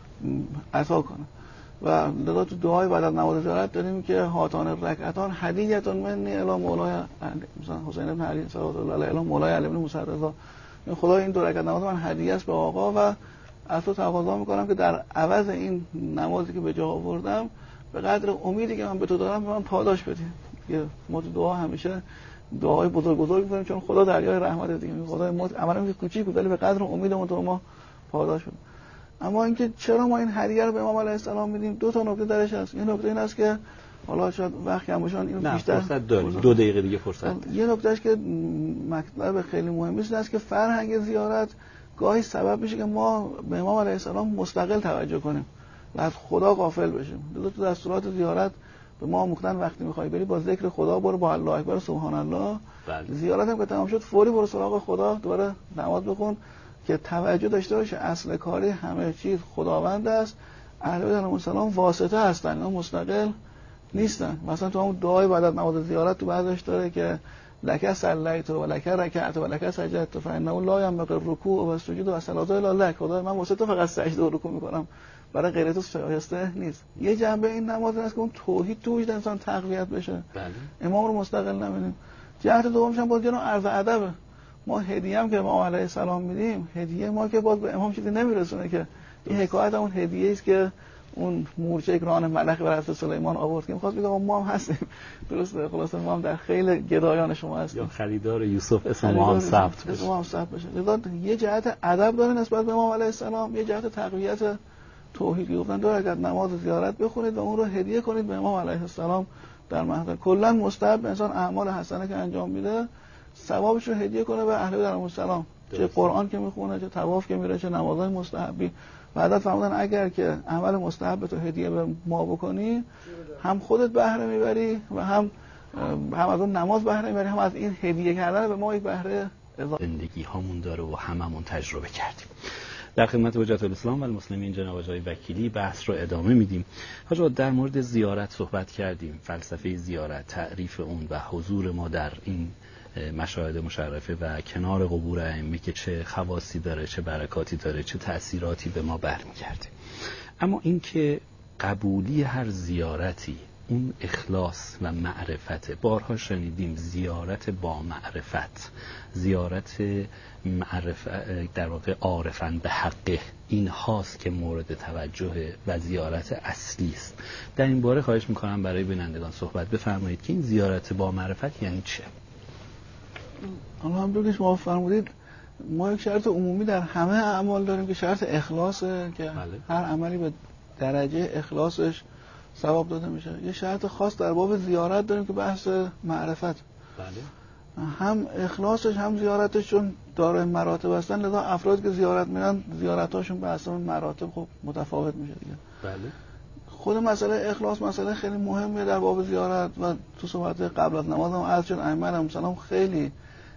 عطا کنه. و لذا تو دعای بعد از نماز زیارت داریم که هاتان رکعتان هدیه‌تون منی الی مولای مثلا حسین بن علی صلوات الله علیه الی مولای علی بن موسی رضا. خدا این 2 رکعت نماز من هدیه است به آقا و از تو تقاضا میکنم که در عوض این نمازی که به جا آوردم به قدر امیدی که من به تو دارم به من پاداش بدی. ما تو دعا همیشه دعای بزرگ میکنیم چون خدا دریای رحمت دیگه. خدا ما عملاً که کوچیک بود ولی به قدر امیدمون تو ما پاداش بده. اما اینکه چرا ما این هدیه رو به امام علیه السلام میدیم 2 تا نکته درش هست. یه نکته این است که حالا شاید وقتی هم باشن اینو بیشتر فرصت داریم 2 دقیقه دیگه فرصت. یه نکتهش که مطلب خیلی مهمی است که فرهنگ زیارت گاهی سبب میشه که ما به امام علیه السلام مستقل توجه کنیم و از خدا غافل بشیم. تو دستورات زیارت به ما آموختن وقتی میخوای بری با ذکر خدا برو، با الله اکبر سبحان الله. بله. زیارت هم که تمام شد فوری برو سراغ خدا، دوباره نماز بخون که توجه داشته باشه اصل کاری همه چیز خداوند است. اهل بیت علیهم السلام واسطه هستن، اینا مستقل نیستن. مثلا تو همون دعای بعد از نماز زیارت تو بعضش داره که لک صلیت و لک رکعت و لک سجدت فانه لا ينبغي الرکوع و السجود و الصلاه الا لک. خدا من واسه تو فقط سجده و رکوع میکنم، برای غیر تو شایسته نیست. یه جنبه این نماز هست که اون توحید تو وجود انسان تقویت بشه. بله. امام رو مستقل نبینیم. جهت دومش هم باز جنو عرض ادب. ما هدیه هم که امام علیه السلام میدیم، هدیه ما که باز به امام چیزی نمیرسونه که این حکایت اون هدیه است که اون مورچه ران ملخ بر حضرت سلیمان آورد که می‌خواست بگه ما هم هستیم. درسته، خلاصه ما هم در خیلی گدایان شما هستیم. یا خریدار یوسف اسم ما هم ثبت بشه. اسم ما هم ثبت بشه. لذا یه جهت ادب داره نسبت به امام علیه السلام، یه جهت تقویت توحیدی گفتن دو رکعت نماز زیارت بخونید و اون رو هدیه کنید به امام علیه السلام در محضر. کلا مستحب انسان اعمال حسنه که انجام میده ثوابش رو هدیه کنه به اهل بیت علیهم السلام، چه قرآن که میخونه، چه طواف که میره، چه نمازهای مستحبی. بعدا فرمودن اگر که عمل مستحب تو هدیه به ما بکنی هم خودت بهره میبری و هم از اون نماز بهره میبری، هم از این هدیه کردن به ما یک بهره زندگی هامون داره و هممون تجربه کردیم. در خدمت حجت الاسلام و المسلمین جناب آقای وکیلی بحث رو ادامه میدیم. حاجی در مورد زیارت صحبت کردیم، فلسفه زیارت، تعریف اون و حضور ما در این مشاهد مشرفه و کنار قبور ائمه که چه خواصی داره، چه برکاتی داره، چه تأثیراتی به ما برمیگرده. اما این که قبولی هر زیارتی اون اخلاص و معرفت، بارها شنیدیم زیارت با معرفت، زیارت در واقع عارفن به حقه، این هاست که مورد توجه و زیارت اصلی است. در این باره خواهش میکنم برای بینندگان صحبت بفرمایید که این زیارت با معرفت یعنی چه؟ همونطور که شما فرمودید ما یک شرط عمومی در همه اعمال داریم که شرط اخلاصه که هر عملی به درجه اخلاصش ثواب داده میشه. یه شرط خاص در باب زیارت داریم که بحث معرفت. هم اخلاصش هم زیارتش چون دارای مراتب هستن، لذا افراد که زیارت میرن زیارتاشون به اساس مراتب خب متفاوت میشه دیگه. بله. خود مسئله اخلاص مسئله خیلی مهمه در باب زیارت و تو صحبت قبل از نماز هم عرض شد ائمه علیهم السلام خیلی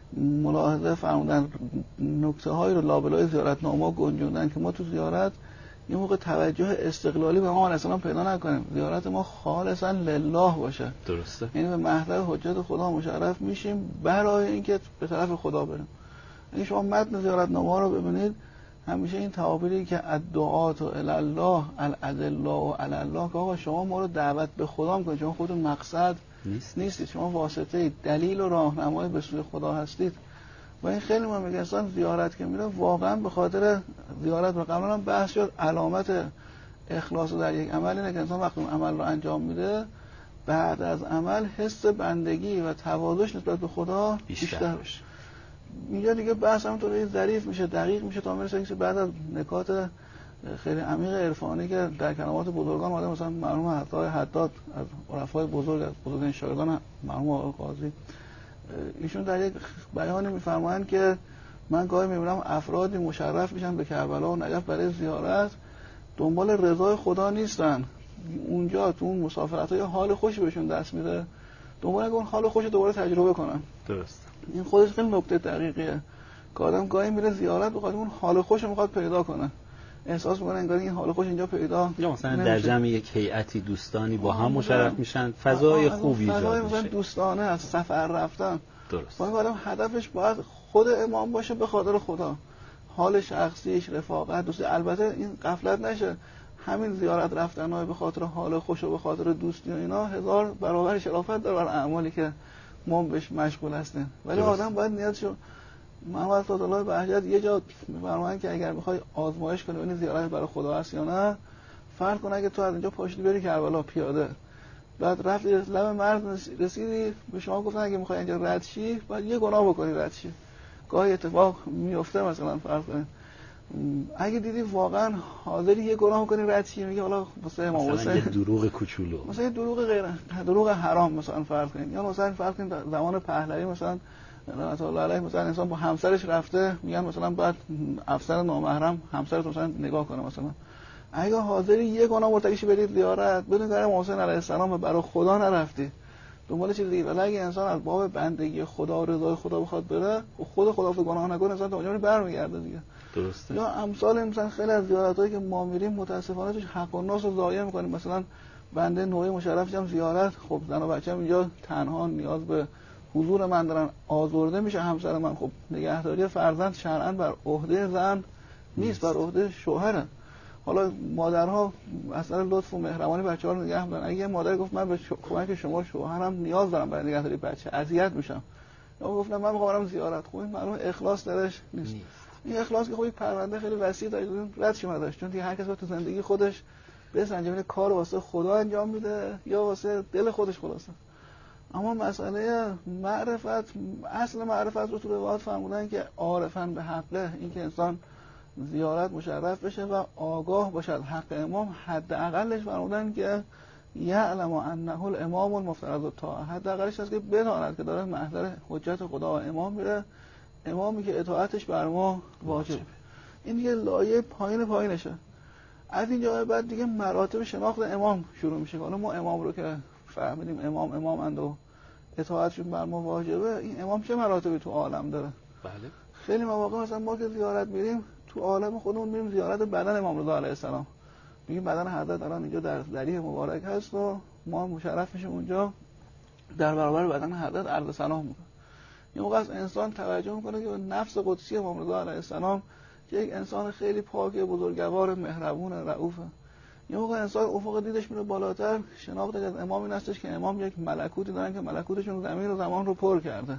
ملاحظه فرمودن، نکته هایی رو لابلای زیارتنامه گنجوندن که ما تو زیارت یه موقع توجه استقلالی به امام علیه السلام پیدا نکنیم، زیارت ما خالصا لله باشه. درسته. یعنی به محضر حجت خدا مشرف میشیم برای اینکه به طرف خدا بریم. این شما متن زیارتنامه رو ببینید همیشه این تعابیری که الدعات الی الله الادله علی الله که آقا شما ما رو دعوت به خدا میکنید، شما خودتون مقصد نیستید، شما واسطه دلیل و راهنمای به سوی خدا هستید. و این خیلی مهمه که انسان زیارت که میره واقعا به خاطر زیارت و قبلا هم بحث شد علامت اخلاص در یک عمل اینه که انسان وقتی عمل رو انجام میده بعد از عمل حس بندگی و تواضع نسبت به خدا بیشتر بشه. اینجا دیگه بحث همونطوری ظریف میشه، دقیق میشه تا میرسه که بعد از نکات خیلی عمیق عرفانی که در کلمات بزرگان اومده، مثلا مرحوم حتی حداد از عرفای بزرگ از بزرگان شاگردان مرحوم آقای قاضی، ایشون در یک بیانی میفرمایند که من گاهی میبینم افرادی مشرف میشن به کربلا و نجف برای زیارت، دنبال رضای خدا نیستن، اونجا تو اون مسافرت‌ها یه حال خوش بهشون دست میده، دنبال اون حال خوش دوباره تجربه کنن. درست. این خودش خیلی نکته دقیقیه که آدم گاهی میره زیارت بخاطر اون حال خوش رو میخواد پیدا کنه، احساس میکنه انگار این حال خوش اینجا پیدا یا مثلا در جمع یک هیئتی دوستانی با هم مشرف میشن، فضای خوبی ایجاد میشه، دوستانه از سفر رفتن. درست. باید آدم هدفش باید خود امام باشه به خاطر خدا، حال شخصیش، رفاقت، دوستی. البته این غفلت نشه همین زیارت رفتن‌ها به خاطر حال خوش و به خاطر دوستی و اینا 1000 برابر شرافت داره بر اعمالی که ما بهش مشغول هستیم، ولی آدم باید نیتشو محمد صلی الله بهجت یه جا می‌فرمایند که اگر بخوای آزمایش کنی این زیارت برای خدا است یا نه، فرض کن اگه تو از اینجا پاشتی بری کربلا پیاده، بعد رفتی لب مرز رسیدی به شما گفتن اگه می‌خوای اینجا رد شی باید یه گناه بکنی رد شی. گاهی اتفاق میفته، مثلا فرض کن اگه دیدی واقعا حاضری یه گناه کنی رد شی، میگه حالا واسه امام حسین مثلا دروغ کوچولو، مثلا دروغ غیر دروغ حرام مثلا فرض کن، یا مثلا فرض کن زمان پهلوی مثلا رحمت الله علیه مثلا انسان با همسرش رفته میگن مثلا بعد افسر نامحرم همسرت مثلا نگاه کنه، مثلا اگه حاضری یه گناه مرتکب برید زیارت بدون که امام حسین علیه السلام برای خدا نرفتی دنبال چیز دیگه، ولی اگه انسان از باب بندگی خدا و رضای خدا بخواد بره خود خدا رو گناه نکنه انسان تا اونجا برمیگرده دیگه. درسته. یا امثال مثلا خیلی از زیارتایی که ما میریم متاسفانه توش حق الناس رو ضایع می‌کنیم، مثلا بنده نوعی مشرف شدم زیارت، خب زن و بچه‌م اینجا تنها نیاز به حضور من دارن، آزرده میشه همسر من، خب نگهداری فرزند شرعاً بر عهده زن نیست، بر عهده شوهره. حالا مادرها اصلا لطف و مهربانی بچه‌ها رو نگه می‌دارن، اگه مادر گفت من به کمک شما شوهرم نیاز دارم برای نگهداری بچه اذیت میشم، یا گفتم من می‌خوام برم زیارت، خب این معلومه اخلاص درش نیست. این اخلاص که خب یک پرونده خیلی وسیع داره رد شما داشت، چون دیگه هر کس تو زندگی خودش بسنجه ببینه کار واسه خدا انجام میده یا واسه دل خودش خلاصه. اما مسئله معرفت، اصل معرفت رو تو روایات فرمودن که عارفن به حقه، این که انسان زیارت مشرف بشه و آگاه باشد. حق امام حداقلش فرمودن که یعلم انه الامام المفترض الطاعه، حداقلش هست که بداند که داره محضر حجت خدا و امام میره، امامی که اطاعتش بر ما واجب. این دیگه لایه پایینشه. از اینجا به بعد دیگه مراتب شناخت امام شروع میشه. حالا ما امام رو که فهمیدیم امامند و اطاعتشون بر ما واجبه، این امام چه مراتبی تو عالم داره؟ بله. خیلی مواقع مثلا ما که زیارت میریم تو عالم خودمون میریم زیارت بدن امام رضا علیه السلام، میگیم بدن حضرت الان اینجا در ذریح مبارک هست و ما مشرف میشیم اونجا در برابر بدن حضرت عرض سلام میکنه. این موقع از انسان توجه میکنه که نفس قدسی امام رضا علیه السلام که یک انسان خیلی پاک، بزرگوار، مهربون، رئوفه. این موقع انسان افق دیدش میره بالاتر، شناخت از امام این هستش که امام یک ملکوتی دارن که ملکوتشون زمین و زمان رو پر کرده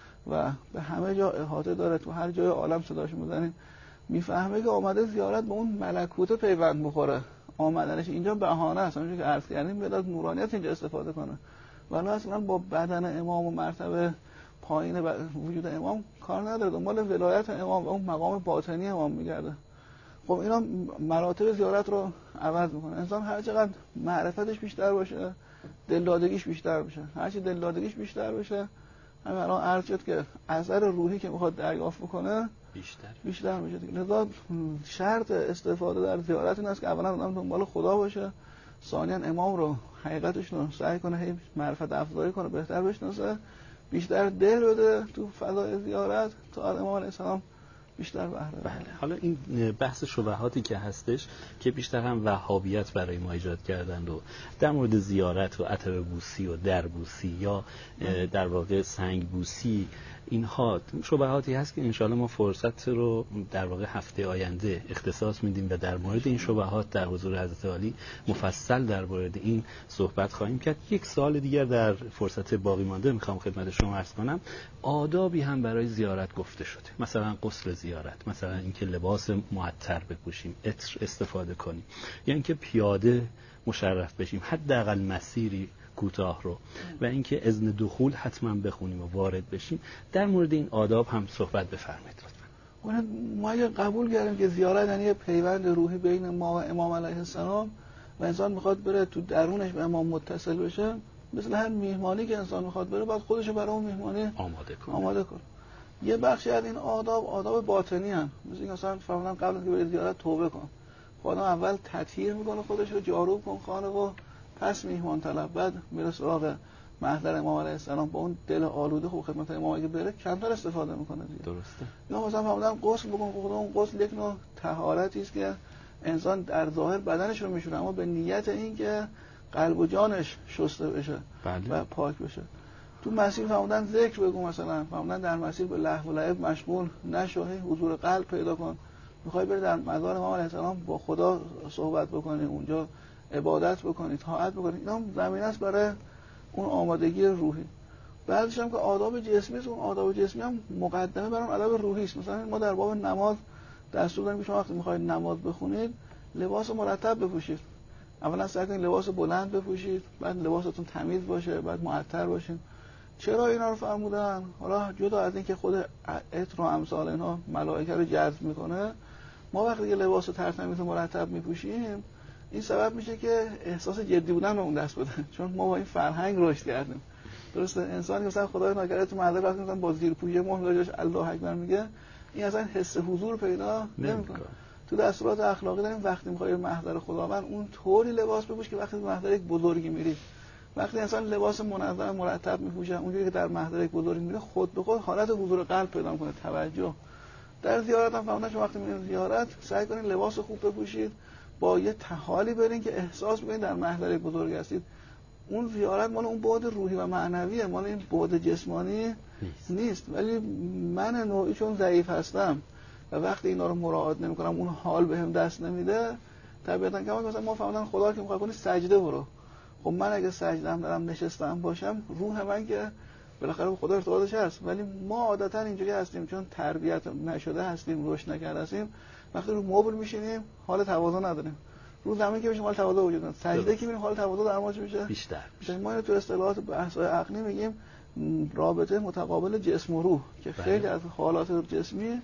و به همه جا احاطه داره. تو هر جای عالم صداش میزنین میفهمه که آمده زیارت به اون ملکوت پیوند بخوره. آمدنش اینجا بهانه است، همونجوری که عرض کردیم بیاد از نورانیت اینجا استفاده کنه. ولی اصلا با بدن امام و مرتبه پایین وجود امام کار نداره، دنبال ولایت امام و اون مقام باطنی امام میگرده. خب اینا مراتب زیارت رو عوض میکنه. انسان هر چقدر معرفتش بیشتر باشه، دلدادگیش بیشتر بشه. هر چی دلدادگیش بیشتر بشه، همین الان عرض شد که اثر روحی که میخواد دریافت بکنه بیشتر میشه دیگه. لذا شرط استفاده در زیارت این است که اولا آدم دنبال خدا باشه، ثانیاً امام رو حقیقتش رو سعی کنه هی معرفت افزایی کنه، بهتر بشناسه، بیشتر دل بده تو فضای زیارت تا امام علیه السلام بیشتر بهره. بله. حالا این بحث شبهاتی که هستش که بیشتر هم وهابیت برای ما ایجاد کردند و در مورد زیارت و عتبه بوسی و در بوسی یا در واقع سنگ بوسی، اینها شبهاتی هست که انشاءالله ما فرصت رو در واقع هفته آینده اختصاص میدیم و در مورد این شبهات در حضور حضرت عالی مفصل در مورد این صحبت خواهیم کرد. یک سوال دیگر در فرصت باقی مانده میخوام خدمت شما عرض کنم. آدابی هم برای زیارت گفته شده، مثلا غسل زیارت، مثلا اینکه لباس معطر بپوشیم، عطر استفاده کنیم، یا اینکه پیاده مشرف بشیم حداقل مسیری کوتاه رو، و اینکه اذن دخول حتما بخونیم و وارد بشیم. در مورد این آداب هم صحبت بفرمایید لطفا. ما اگه قبول کردیم که زیارت یعنی پیوند روحی بین ما و امام علیه السلام و انسان میخواد بره تو درونش به امام متصل بشه، مثل هر میهمانی که انسان میخواد بره باید خودشو برای اون میهمانی آماده کنه. یه بخشی از این آداب باطنی ان، مثل اینکه مثلا فرضاً قبل از اینکه بری زیارت توبه کن، خدا اول تطهیر میکنه خودش رو، جارو کن خانه و پس میهمان طلب، بعد میره سراغ محضر امام علیه السلام با اون دل آلوده. خوب خدمت امام اگه بره کمتر استفاده میکنه دیگه. درسته. یا مثلا فرمودن غسل بکن، خدا اون غسل یک نوع طهارتی است که انسان در ظاهر بدنش رو میشوره اما به نیت این که قلب و جانش شسته بشه و پاک بشه. تو مسیر فرمودن ذکر بگو، مثلا فرمودن در مسیر به لهو و لعب مشغول نشو، حضور قلب پیدا کن. میخوای بری در مزار امام علیه السلام با خدا صحبت بکنی، اونجا عبادت بکنی، طاعت بکنی، اینا زمینه است برای اون آمادگی روحی. بعدش هم که آداب جسمی است، اون آداب جسمی هم مقدمه بر اون آداب روحی است. مثلا ما در باب نماز دستور داریم که شما وقتی میخواید نماز بخونید لباس مرتب بپوشید. اولا سعی کنید لباس بلند بپوشید، بعد لباستون تمیز باشه، بعد معطر باشید. چرا اینا رو فرمودن؟ حالا جدا از اینکه خود عطر و امثال اینا ملائکه رو جذب میکنه، ما وقتی که لباس ترتمیز و مرتب میپوشیم این سبب میشه که احساس جدی بودن به اون دست بده، چون ما با این فرهنگ رشد کردیم. درسته؟ انسانی که مثلا خدای نکرده تو محضر وقتی مثلا با زیرپوشی مهر جاش الله اکبر میگه، این اصلا حس حضور پیدا نمیکنه. تو دستورات اخلاقی داریم وقتی میخوای محضر خداوند اون طوری لباس بپوش که وقتی محضر یک بزرگی میری، وقتی انسان لباس منظم مرتب میپوشه اونجوری که در محضر یک بزرگ میره، خود به خود حالت حضور قلب پیدا میکنه، توجه. در زیارت هم فهمیدن شما وقتی میرین زیارت سعی کنین لباس خوب بپوشید، با یه تحالی برین که احساس بکنید در محضر یک بزرگ هستید. اون زیارت مال اون بعد روحی و معنویه، مال این بعد جسمانی نیست. ولی من نوعی چون ضعیف هستم و وقتی اینا رو مراعات نمیکنم اون حال بهم دست نمیده، طبیعتاً که مثلا ما فهمیدن خدا که میخواد کنی سجده برو. خب من اگه سجده‌ام دارم نشستم باشم، روح من که بالاخره به خدا ارتباطش هست. ولی ما عادتاً اینجوری هستیم چون تربیت نشده هستیم، رشد نکرده هستیم، وقتی رو مبل میشینیم حال تواضع نداریم. رو زمین که میشیم حال تواضع وجود نداره. سجده که میریم حال تواضع در ما میشه بیشتر. ما تو اصطلاحات بحث‌های عقلی میگیم رابطه متقابل جسم و روح، که خیلی از حالات جسمی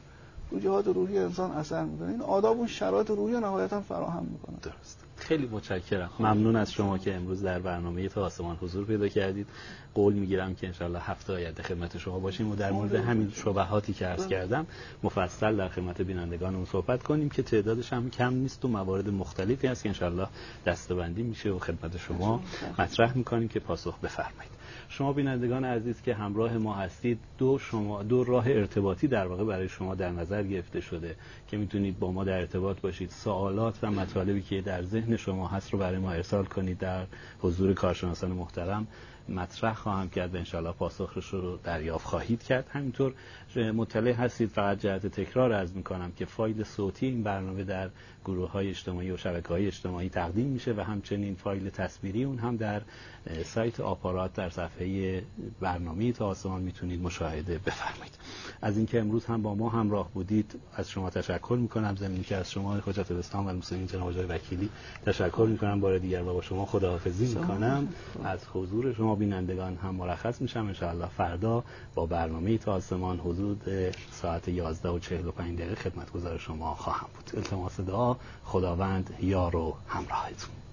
رو جهات روحی انسان اثر میکنه. این آداب اون شرایط روحی نهایتا فراهم میکنه. درست. خیلی متشکرم. ممنون از شما که امروز در برنامه تا آسمان حضور پیدا کردید. قول میگیرم که انشالله هفته آینده خدمت شما باشیم و در مورد همین شبهاتی که عرض کردم مفصل در خدمت بینندگانمون صحبت کنیم که تعدادش هم کم نیست و موارد مختلفی هست که انشالله دسته‌بندی میشه و خدمت شما مطرح میکنیم که پاسخ بفرمایید. شما بینندگان عزیز که همراه ما هستید، دو راه ارتباطی در واقع برای شما در نظر گرفته شده که میتونید با ما در ارتباط باشید. سوالات و مطالبی که در ذهن شما هست رو برای ما ارسال کنید. در حضور کارشناسان محترم مطرح خواهم کرد و انشاءالله پاسخش رو دریافت خواهید کرد. همینطور مطلع هستید، فقط جهت تکرار عرض میکنم که فایل صوتی این برنامه در گروه‌های اجتماعی و شبکه‌های اجتماعی تقدیم میشه و همچنین فایل تصویری اون هم در سایت آپارات در صفحه برنامه تا آسمان میتونید مشاهده بفرمایید. از اینکه امروز هم با ما همراه بودید از شما تشکر میکنم. ضمن که از شما حجت الاسلام و المسلمین جناب آقای وکیلی تشکر میکنم بار دیگر و با شما خداحافظی میکنم. از حضور شما بینندگان هم مرخص میشم. انشاءالله فردا با برنامه تا آسمان حدود ساعت 11:45 خدمتگزار شما خواهم بود. التماس دعا، خداوند یار و همراهتون.